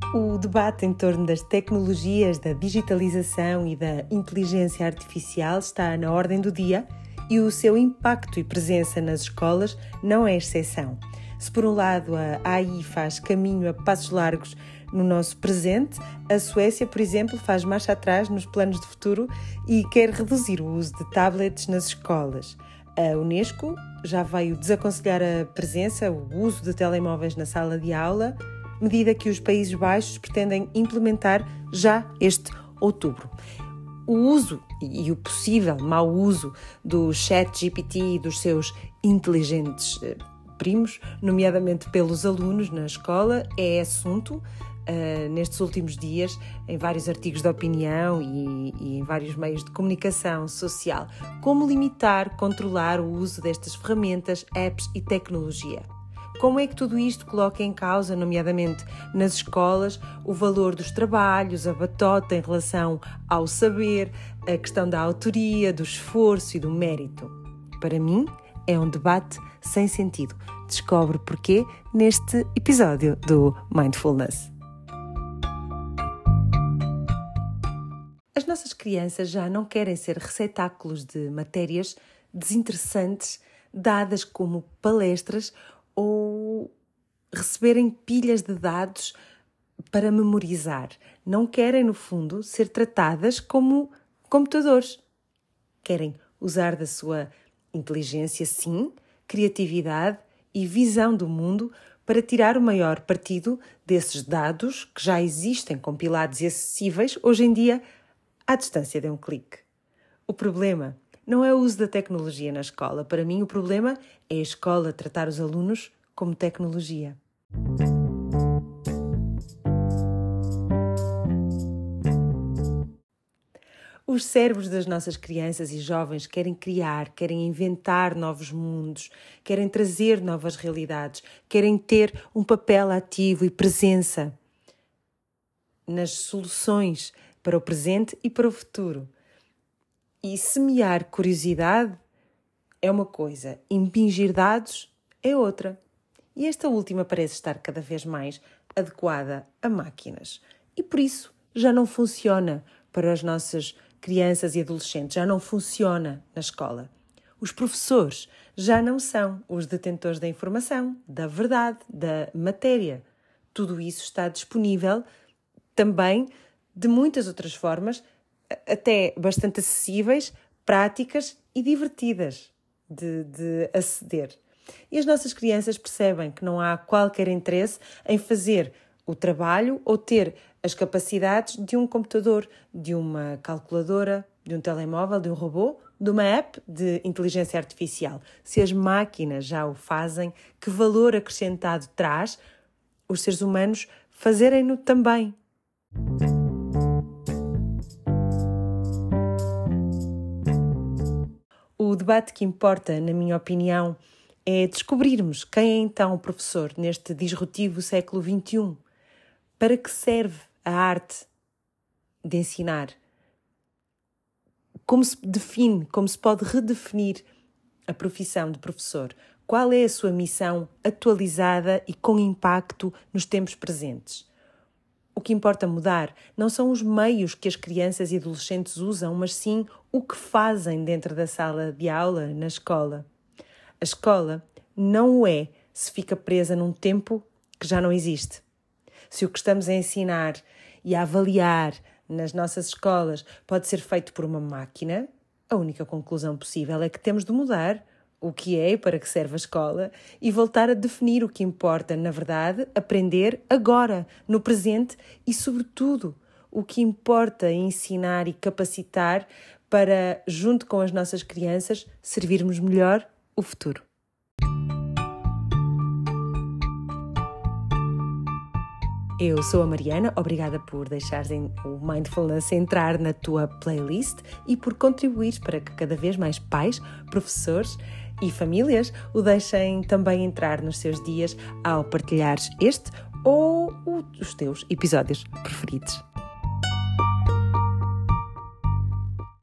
O debate em torno das tecnologias, da digitalização e da inteligência artificial está na ordem do dia e o seu impacto e presença nas escolas não é exceção. Se por um lado a AI faz caminho a passos largos no nosso presente, a Suécia, por exemplo, faz marcha atrás nos planos de futuro e quer reduzir o uso de tablets nas escolas. A Unesco já veio desaconselhar a presença, o uso de telemóveis na sala de aula, medida que os Países Baixos pretendem implementar já este outubro. O uso e o possível mau uso do ChatGPT e dos seus inteligentes primos, nomeadamente pelos alunos na escola, é assunto nestes últimos dias em vários artigos de opinião e em vários meios de comunicação social. Como limitar, controlar o uso destas ferramentas, apps e tecnologia? Como é que tudo isto coloca em causa, nomeadamente nas escolas, o valor dos trabalhos, a batota em relação ao saber, a questão da autoria, do esforço e do mérito? Para mim, é um debate sem sentido. Descobre porquê neste episódio do Mindfulness. As nossas crianças já não querem ser receptáculos de matérias desinteressantes dadas como palestras ou receberem pilhas de dados para memorizar. Não querem, no fundo, ser tratadas como computadores. Querem usar da sua inteligência, sim, criatividade e visão do mundo para tirar o maior partido desses dados que já existem compilados e acessíveis hoje em dia à distância de um clique. O problema não é o uso da tecnologia na escola. Para mim, o problema é a escola tratar os alunos como tecnologia. Os cérebros das nossas crianças e jovens querem criar, querem inventar novos mundos, querem trazer novas realidades, querem ter um papel ativo e presença nas soluções para o presente e para o futuro. E semear curiosidade é uma coisa, impingir dados é outra. E esta última parece estar cada vez mais adequada a máquinas. E por isso já não funciona para as nossas crianças e adolescentes, já não funciona na escola. Os professores já não são os detentores da informação, da verdade, da matéria. Tudo isso está disponível também de muitas outras formas, até bastante acessíveis, práticas e divertidas de aceder. E as nossas crianças percebem que não há qualquer interesse em fazer o trabalho ou ter as capacidades de um computador, de uma calculadora, de um telemóvel, de um robô, de uma app de inteligência artificial. Se as máquinas já o fazem, que valor acrescentado traz os seres humanos fazerem-no também? O debate que importa, na minha opinião, é descobrirmos quem é então o professor neste disruptivo século XXI. Para que serve a arte de ensinar? Como se define, como se pode redefinir a profissão de professor? Qual é a sua missão atualizada e com impacto nos tempos presentes? O que importa mudar não são os meios que as crianças e adolescentes usam, mas sim o que fazem dentro da sala de aula, na escola. A escola não o é se fica presa num tempo que já não existe. Se o que estamos a ensinar e a avaliar nas nossas escolas pode ser feito por uma máquina, a única conclusão possível é que temos de mudar o que é e para que serve a escola e voltar a definir o que importa, na verdade, aprender agora, no presente e, sobretudo, o que importa ensinar e capacitar para, junto com as nossas crianças, servirmos melhor o futuro. Eu sou a Mariana, obrigada por deixares o Mindfulness entrar na tua playlist e por contribuir para que cada vez mais pais, professores e famílias o deixem também entrar nos seus dias ao partilhares este ou os teus episódios preferidos.